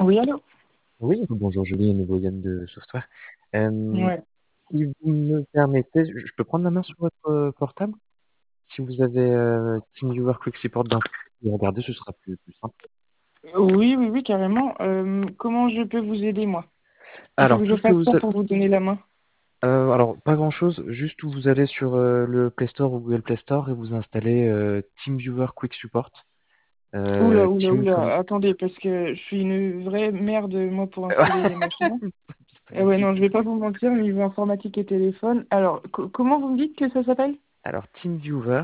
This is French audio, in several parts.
Oui, allô? Oui, bonjour Julie, nouveau Yann de Software. Ouais. Si vous me permettez, je peux prendre la main sur votre portable? Si vous avez TeamViewer Quick Support d'un et regarder, ce sera plus simple. Oui, oui, oui, carrément. Comment je peux vous aider, moi? Il faut Alors, que tout je ce que fasse vous quoi avez... pour vous donner la main? alors, pas grand-chose, juste où vous allez sur le Play Store ou Google Play Store et vous installez TeamViewer Quick Support. Oula, oula, Team comme... oula. Attendez, parce que je suis une vraie merde, moi, pour installer les machins. Pas Eh de ouais, non, je souci. vais pas vous mentir, niveau informatique et téléphone. Alors, comment vous me dites que ça s'appelle? Alors, TeamViewer,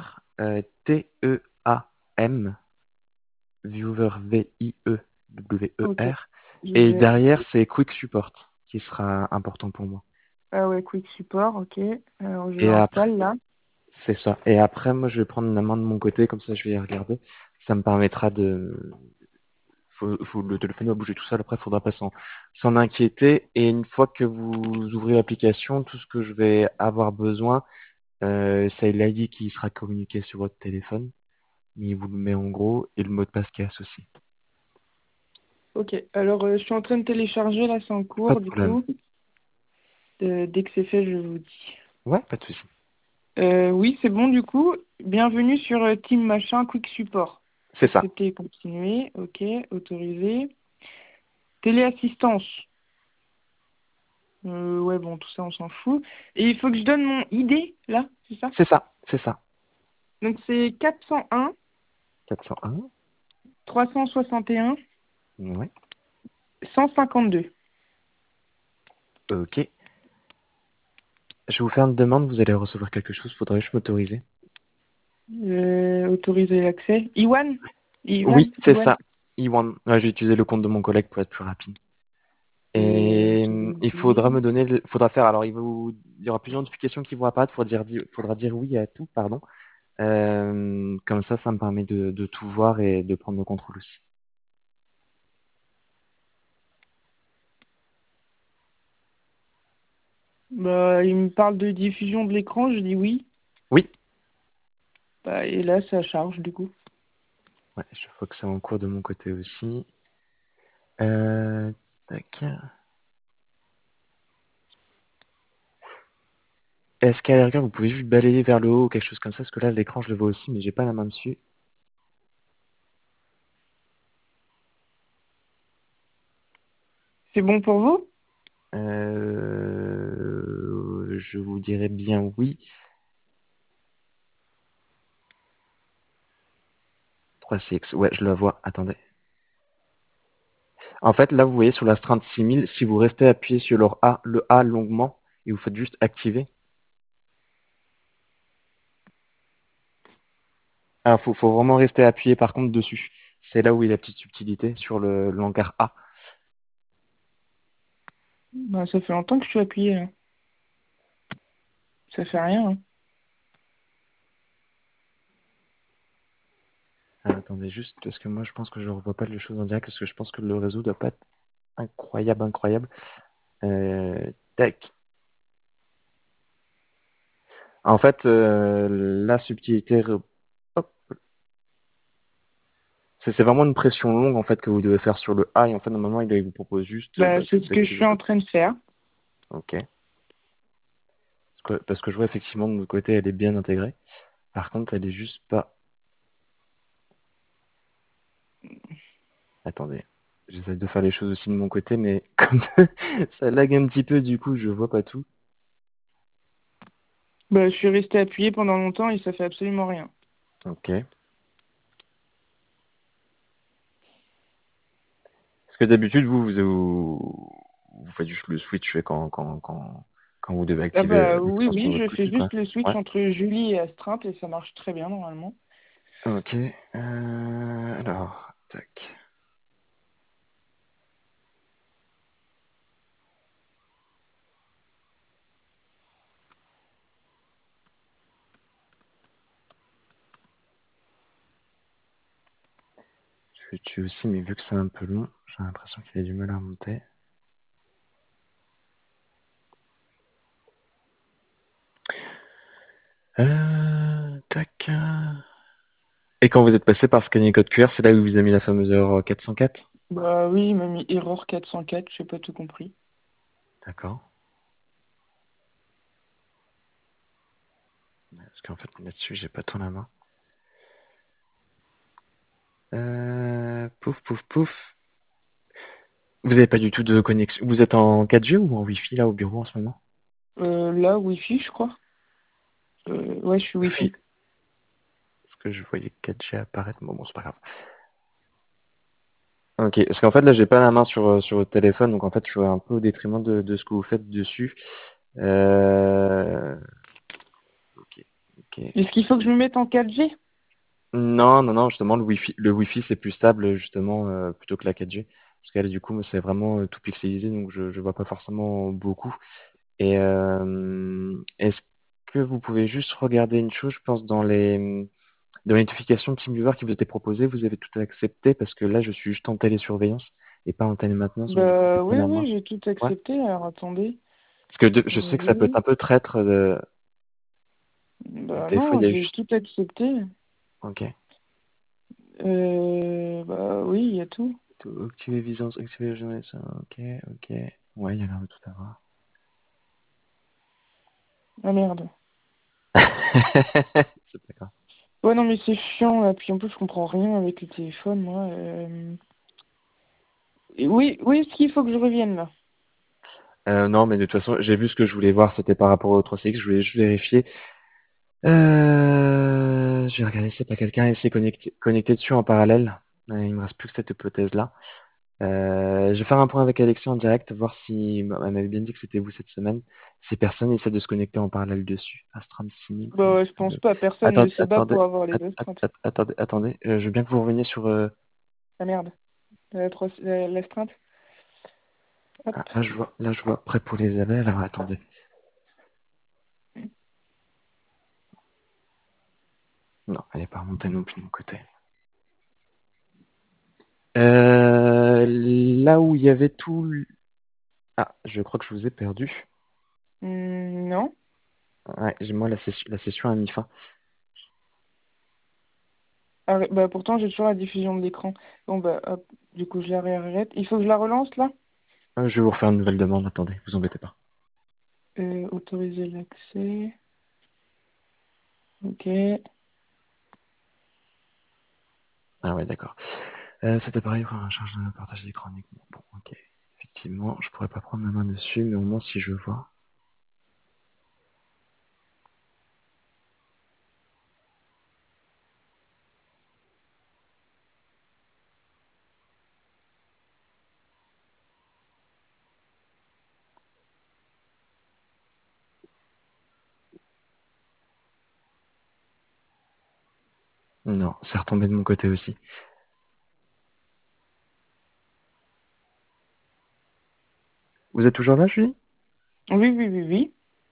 T-E-A-M, Viewer, Ok, V-I-E-W-E-R. je Et vais. derrière, c'est Quick Support qui sera important pour moi. Ah ouais, Quick Support, ok. Alors, je Et après, l'installe là. c'est ça. Et après, moi, je vais prendre la main de mon côté, comme ça, je vais y regarder. Ça me permettra de... le téléphone va bouger tout seul. Après, il faudra pas s'en inquiéter. Et une fois que vous ouvrez l'application, tout ce que je vais avoir besoin, c'est l'ID qui sera communiqué sur votre téléphone. Il vous le met en gros et le mot de passe qui est associé. Ok, alors je suis en train de télécharger, là, c'est en Pas de cours, du problème. coup. Dès que c'est fait, je vous dis. Ouais, pas de souci. Oui, c'est bon du coup. Bienvenue sur Team Machin Quick Support. C'est ça. Accepter et continuer. Ok, autoriser. Téléassistance. Ouais, bon, tout ça, on s'en fout. Et il faut que je donne mon ID, là, c'est ça? C'est ça. C'est ça. Donc c'est 401 401. 361 Ouais. 152. Ok. Je vais vous faire une demande, vous allez recevoir quelque chose, faudrait juste m'autoriser. Autoriser l'accès. Iwan? Oui, Ivan? c'est Iwan? ça. E1. Ouais, je vais utiliser le compte de mon collègue pour être plus rapide. Et il faudra Autoriser. me donner, faudra faire. Alors, il y aura plusieurs notifications qui vont apparaître. Faudra dire oui à tout, pardon. Comme ça me permet de tout voir et de prendre le contrôle aussi. Bah, il me parle de diffusion de l'écran, je dis oui. Oui. Bah, et là, ça charge du coup. Ouais, je vois que c'est en cours de mon côté aussi. Tac. Est-ce qu'à la rigueur, vous pouvez juste balayer vers le haut ou quelque chose comme ça? Parce que là, l'écran, je le vois aussi, mais j'ai pas la main dessus. C'est bon pour vous? Je vous dirais bien oui. 3CX, ouais, je la vois. Attendez. En fait, là, vous voyez sur l'astreinte 6000, si vous restez appuyé sur le A longuement et vous faites juste activer. Alors, faut vraiment rester appuyé par contre dessus. C'est là où il y a la petite subtilité sur l'encart A. Bah, ça fait longtemps que je suis appuyé là. Ça fait rien, hein. Attendez juste, parce que moi, je pense que je ne revois pas les choses en direct, parce que je pense que le réseau doit pas être incroyable, incroyable. Tac. En fait, la subtilité, hop, c'est vraiment une pression longue en fait que vous devez faire sur le A et en fait normalement il vous propose juste Bah, c'est ce que je d'activer suis en le. train de faire. Ok. Parce que je vois effectivement de notre côté elle est bien intégrée. Par contre elle est juste pas. Attendez. J'essaie de faire les choses aussi de mon côté mais comme ça lag un petit peu du coup je vois pas tout. Bah, je suis resté appuyé pendant longtemps et ça fait absolument rien. Ok. Parce que d'habitude vous faites juste le switch quand vous devez Ah activer bah oui, l'extension oui, de votre je fais Wi-Fi quoi. juste le switch Ouais. entre Julie et Astreinte et ça marche très bien normalement. Ok. Alors, tac. Je vais tuer aussi, mais vu que c'est un peu long, j'ai l'impression qu'il a du mal à monter. Tac. Et quand vous êtes passé par scanner code QR, c'est là où il vous a mis la fameuse erreur 404? Bah oui, il m'a mis erreur 404, j'ai pas tout compris. D'accord. Parce qu'en fait, là-dessus, j'ai pas tout la main. Pouf, pouf, pouf. Vous avez pas du tout de connexion. Vous êtes en 4G ou en Wi-Fi là au bureau en ce moment? Là, Wi-Fi, je crois. Ouais, je suis Wi-Fi. Wi-Fi. Parce que je voyais 4G apparaître. Bon, c'est pas grave. Ok, parce qu'en fait là, j'ai pas la main sur votre téléphone, donc en fait, je suis un peu au détriment de ce que vous faites dessus. Euh... Ok, ok. Est-ce qu'il faut que je me mette en 4G? Non, non, non, justement, le Wi-Fi, c'est plus stable, justement, plutôt que la 4G. Parce que là, du coup, c'est vraiment tout pixelisé, donc je vois pas forcément beaucoup. Et est-ce que vous pouvez juste regarder une chose, je pense, dans les notifications TeamViewer qui vous étaient proposées, vous avez tout accepté, parce que là, je suis juste en télésurveillance et pas en télémaintenance, donc du coup, c'est Bah pas oui, la oui, main. j'ai tout Ouais. accepté. Alors attendez. Parce que je sais que ça peut être Oui. un peu traître. Bah Des fois, il non, y a j'ai juste. tout accepté. Ok. Bah oui, il y a tout. Activer Visance, activer la jeunesse. Ok, ok. Ouais, il y a l'air de tout avoir. Ah merde. C'est pas grave. Ouais, non, mais c'est chiant, là. Puis en plus, je comprends rien avec le téléphone, moi. Et oui, oui, est-ce qu'il faut que je revienne, là? Non, mais de toute façon, j'ai vu ce que je voulais voir, c'était par rapport au 3CX, je voulais juste vérifier. Je vais regarder si pas quelqu'un essaie connecté dessus en parallèle. Il me reste plus que cette hypothèse-là. Je vais faire un point avec Alexis en direct, voir si elle m'avait bien dit que c'était vous cette semaine. Si personne essaie de se connecter en parallèle dessus. Astram 6000. Bah ouais, je pense pas. Personne ne Attendez, se bat attendez, pour avoir les astreintes. attendez, attendez. Je veux bien que vous reveniez sur. Ah merde. L'astreinte. Ah, Hop. là je vois prêt pour les abeilles. Alors attendez. Non, elle n'est pas remontée non plus de mon côté. Là où il y avait Ah, je crois que je vous ai perdu. Non. Ouais, moi la session a mis fin. Ah, bah pourtant, j'ai toujours la diffusion de l'écran. Bon, bah hop. Du coup, je la réarrête. Il faut que je la relance, là? Je vais vous refaire une nouvelle demande. Attendez, vous embêtez pas. Autoriser l'accès. Ok. Ah ouais, d'accord. Cet appareil prend en charge de partage d'écran uniquement. Bon, ok. Effectivement, je pourrais pas prendre ma main dessus, mais au moins si je vois. Non, c'est retombé de mon côté aussi. Vous êtes toujours là, Julie? Oui, oui, oui, oui.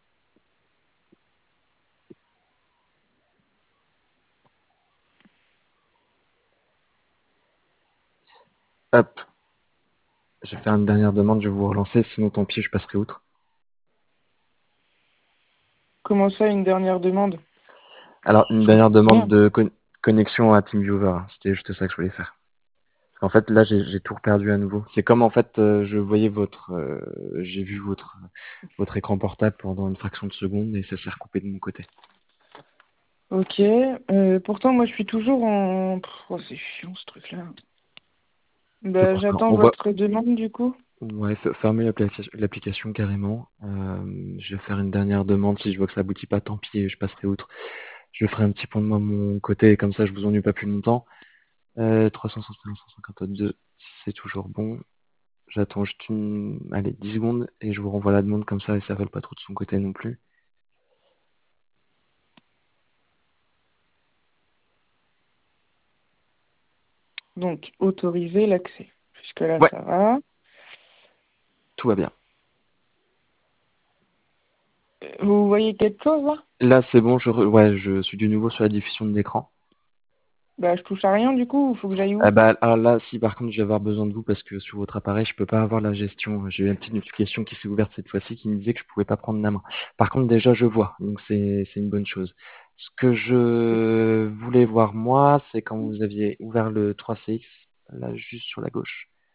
Hop, je vais faire une dernière demande, je vais vous relancer, sinon tant pis, je passerai outre. Comment ça, une dernière demande? Alors, une Je dernière comprends demande rien. de connexion à TeamViewer, hein. C'était juste ça que je voulais faire. Parce qu'en fait, là, j'ai tout perdu à nouveau. C'est comme en fait, je voyais j'ai vu votre écran portable pendant une fraction de seconde et ça s'est recoupé de mon côté. Ok. Pourtant, moi, je suis toujours en... Oh, c'est chiant, ce truc-là. C'est Bah, pour ça. j'attends On va, votre demande, du coup. ouais, fermer l'application carrément. Je vais faire une dernière demande. Si je vois que ça aboutit pas, tant pis, je passerai outre. Je ferai un petit point de moi de mon côté, et comme ça, je vous ennuie pas plus longtemps. 361, 152, c'est toujours bon. J'attends juste allez, 10 secondes et je vous renvoie la demande comme ça et ça vole pas trop de son côté non plus. Donc, autoriser l'accès. Jusque-là, Ouais, ça va. tout va bien. Vous voyez quelque chose, là? Là, c'est bon, ouais, je suis de nouveau sur la diffusion de l'écran. Bah, je touche à rien, du coup. Il faut que j'aille Ah où? bah, alors là, si par contre, je vais avoir besoin de vous parce que sur votre appareil, je peux pas avoir la gestion. J'ai eu une petite notification qui s'est ouverte cette fois-ci qui me disait que je pouvais pas prendre la main. Par contre, déjà, je vois, donc c'est une bonne chose. Ce que je voulais voir moi, c'est quand vous aviez ouvert le 3CX, là, juste sur la gauche.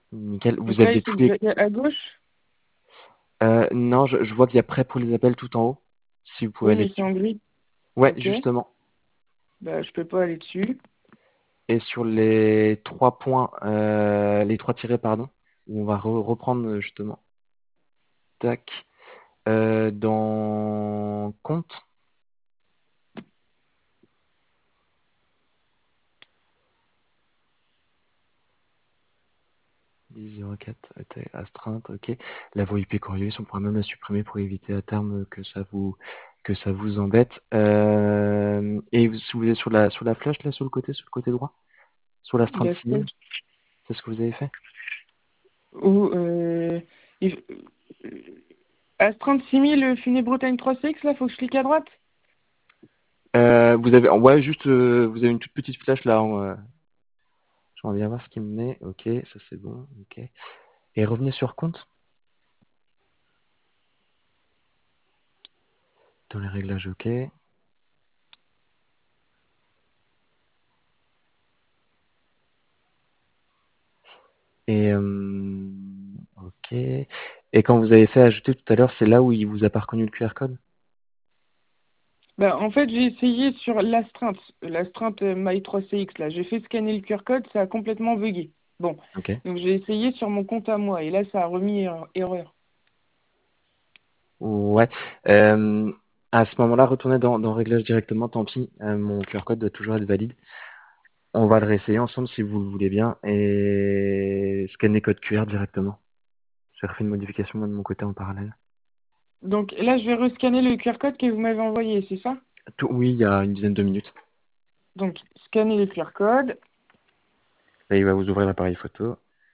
Nickel. Vous Donc là, aviez il faut tous que les... j'aille à gauche. Non, je vois qu'il y a prêt pour les appels tout en haut. Si vous pouvez Oui, aller mais c'est dessus. en gris. Ouais, Ok. justement. Bah, je peux pas aller dessus. Et sur les trois points, les trois tirets, pardon, où on va reprendre justement. Tac. Dans compte. 10,04, astreinte, ok. La voie IP curieuse, on pourra même la supprimer pour éviter à terme que ça vous embête. Si vous êtes sur la flèche, là, sur le côté droit, sur l'astreinte La 6000, flèche. c'est ce que vous avez fait? Ou, il- Astreinte 6000, Funès Bretagne 3CX, là, faut que je clique à droite. Vous avez, ouais, juste, vous avez une toute petite flèche là. J'aimerais bien voir ce qui me met. Ok, ça c'est bon. Ok. Et revenez sur compte. Dans les réglages, ok. Et ok. Et quand vous avez fait ajouter tout à l'heure, c'est là où il vous a pas reconnu le QR code? Bah, en fait, j'ai essayé sur l'astreinte My 3CX, là. J'ai fait scanner le QR code, ça a complètement bugué. Bon, Ok. donc j'ai essayé sur mon compte à moi, et là, ça a remis erreur. Ouais. Euh, à ce moment-là, retournez dans réglages directement. Tant pis, mon QR code doit toujours être valide. On va le réessayer ensemble si vous le voulez bien et scanner code QR directement. J'ai refait une modification moi de mon côté en parallèle. Donc là, je vais rescanner le QR code que vous m'avez envoyé, c'est ça? Oui, il y a une dizaine de minutes. Donc, scanner le QR code. Là, il va vous ouvrir l'appareil photo.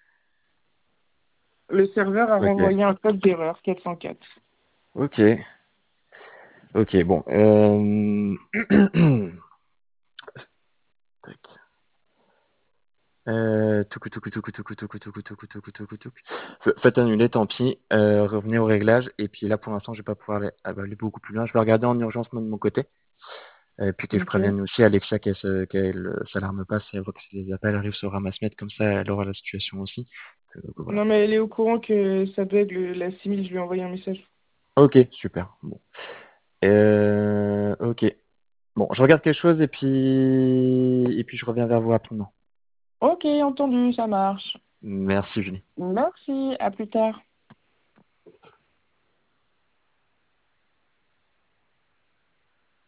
Le serveur a Ok. renvoyé un code d'erreur 404. Ok. Ok. Bon. Tac. Faites annuler, tant pis. Revenez au réglage. Et puis là, pour l'instant, je vais pas pouvoir aller beaucoup plus loin. Je vais regarder en urgence moi de mon côté. Et puis que je Ok. prévienne aussi Alexia qu'elle s'alarme pas si elle voit que les appels arrivent sur Ramassmet. Comme ça, elle aura la situation aussi. Voilà. Non, mais elle est au courant que ça doit être la 6000, je lui ai envoyé un message. Ok, super. Bon. Ok. Bon, je regarde quelque chose et puis je reviens vers vous rapidement. Ok, entendu, ça marche. Merci, Julie. Merci, à plus tard.